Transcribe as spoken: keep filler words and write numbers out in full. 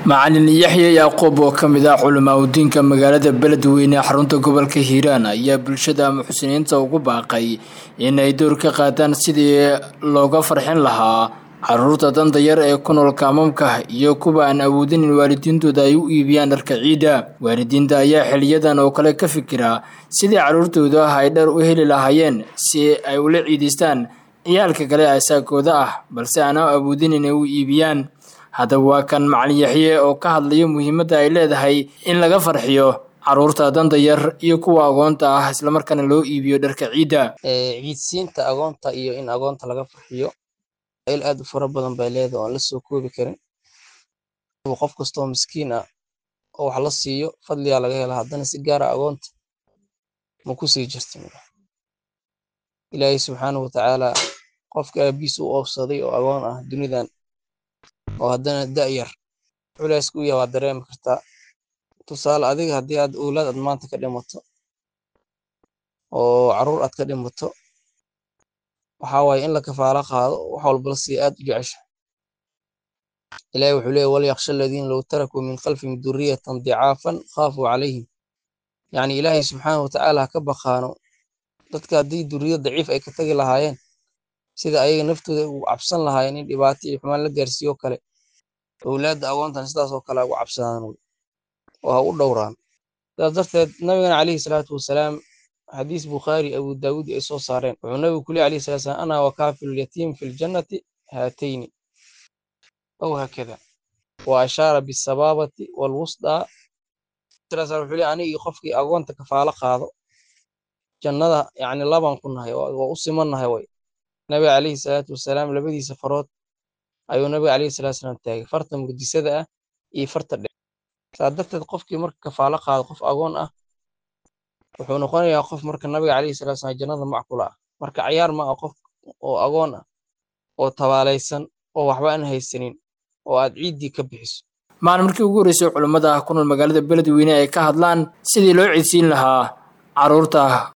Macallin Yaxye Yacquub oo ka mid ah culamaa u diinka magaalada Beledweyne xarunta gobolka Hiiraan ayaa bulshada muxsiniinta ugu baaqay in ay door ka qaataan sidii looga farxin lahaa carruurta danta yar ee ku nool kaamamka iyo kuwa aan awoodin in waalidiintooda ay u iibiyaan dharka ciida. Waalidiinta ayaa xiliyadan oo kale ka fikira sidii carruurtooda ay dhar u heli lahaayeen si ay ula ciideystaan ciyaalka kale asaagooda ah balse aan awoodin inay u iibiyaan. Hadda waa kan Macallin Yaxye oo ka hadlaya muhiimadda ay leedahay in laga farxiyo carruurta danta yar iyo kuwa agoonta ah isla markaana loo iibiyo dharka ciida. ee ciidsiinta agoonta iyo in agoonta laga farxiyo il aad u fara badan bay leedahay oo aan la soo koobi karin. qof kasta oo miskiin ah oo wax la siiyo fadliga laga helo haddana si gaar ah agoonta ma ku sii jirto. Ilaahay subxaanahu wa tacaala qofka aabiis u oofsaday oo agoon ah dunidan oo haddana da' yar culays ku yahay waa dareemi kartaa. tusaale adiga haddii aad awlaad aad maanta ka dhimato oo carruur aad ka dhimato waxaa waaye in la kafaalo qaado wax walba la sii aad u jecesha. ilaahay wuxuu leeyahay walyakhsha aladiina low tarakuu min khalfihim durriyatan dicaafan khaafuu calayhim. yacni ilaahay subxaanahu wa tacaala ha ka baqaano dadka haddii durriyad daciif ay ka tagi lahaayeen sida ayaga naftooda ugu cabsan lahaayeen in dhibaato iyo xumaan la gaarsiiyo kale awlaadda agoontan sidaas oo kale ugu cabsadaan oo ha u dhowraan. sidaas darteed nabigana calayhi salaatu wasalaam xadiis bukhaari abu daawud ay soo saareen wuxuu nabigu ku leeyahay calayhi salaatu wasalaam ana wa kaafilu yatiim fi ljannati haatayni aw hakada wa ashaara bisabaabati walwusdaa. sidaas wuxuu leeyahay aniga iyo qofkii agoonta kafaalo qaado jannada yacni laban ku nahay waa u simannahay way. nabiga calayhi salaatu wasalaam labadiisa farood ayuu nabiga calayhi salaatu wasalaam taagay farta mugdisada ah iyo farta dheer. sidaas darteed qofkii marka kafaalo qaado qof agoon ah wuxuu noqonayaa qof marka nabiga calayhi salaatu wasalaam jannada macquula ah. marka ciyaar ma ah qof oo agoon ah oo tabaalaysan oo waxba aan haysanin oo aad ciidii ka bixiso. maalin markii ugu horeysay culimada ku nool magaalada Beledweyne ay ka hadlaan sidii loo ciidsiin lahaa carruurta